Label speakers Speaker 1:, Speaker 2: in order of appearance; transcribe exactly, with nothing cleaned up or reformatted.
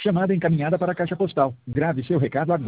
Speaker 1: Chamada encaminhada para a caixa postal. Grave seu recado agora.